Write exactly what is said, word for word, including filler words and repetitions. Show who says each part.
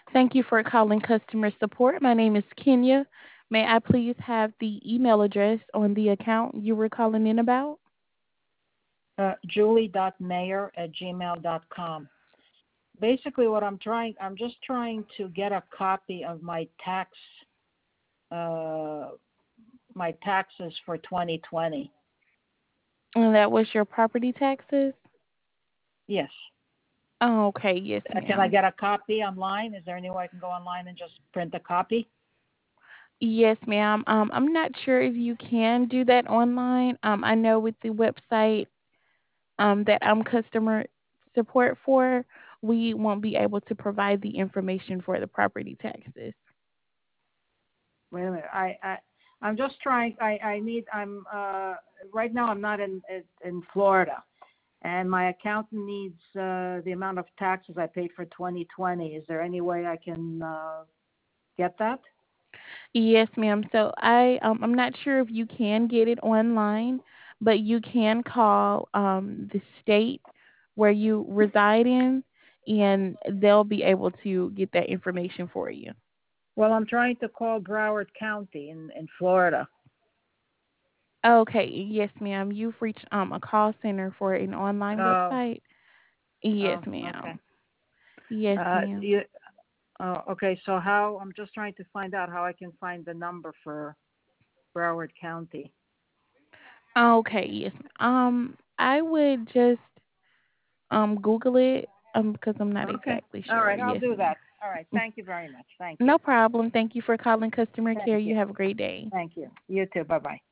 Speaker 1: Thank you for calling customer support. My name is Kenya. May I please have the email address on the account you were calling in about?
Speaker 2: Uh, julie.mayer at gmail dot com. Basically, what I'm trying, I'm just trying to get a copy of my tax, uh, my taxes for twenty twenty.
Speaker 1: And that was your property taxes?
Speaker 2: Yes.
Speaker 1: Oh, okay. Yes,
Speaker 2: Uh, Can I
Speaker 1: ma'am.
Speaker 2: get a copy online? Is there any way I can go online and just print a copy?
Speaker 1: Yes, ma'am. Um, I'm not sure if you can do that online. Um, I know with the website um, that I'm customer support for, we won't be able to provide the information for the property taxes.
Speaker 2: Wait a minute. I, I, I'm just trying. I, I need. I'm uh, right now. I'm not in in Florida, and my accountant needs uh, the amount of taxes I paid for twenty twenty. Is there any way I can uh, get that?
Speaker 1: Yes, ma'am. So I um, I'm not sure if you can get it online, but you can call um, the state where you reside in, and they'll be able to get that information for you.
Speaker 2: Well, I'm trying to call Broward County in in Florida.
Speaker 1: Okay. Yes, ma'am. You've reached um, a call center for an online
Speaker 2: Oh,
Speaker 1: website. Yes,
Speaker 2: oh, okay.
Speaker 1: ma'am. Yes,
Speaker 2: Uh,
Speaker 1: ma'am.
Speaker 2: you, oh, okay. So how? I'm just trying to find out how I can find the number for Broward County.
Speaker 1: Okay. Yes. Um, I would just um Google it um because I'm not
Speaker 2: Okay.
Speaker 1: exactly
Speaker 2: All
Speaker 1: sure.
Speaker 2: right. I'll
Speaker 1: Yes,
Speaker 2: do
Speaker 1: ma'am.
Speaker 2: that. All right. Thank you very much. Thank you.
Speaker 1: No problem. Thank you for calling customer care.
Speaker 2: Thank you.
Speaker 1: You have a great day.
Speaker 2: Thank you. You too. Bye bye.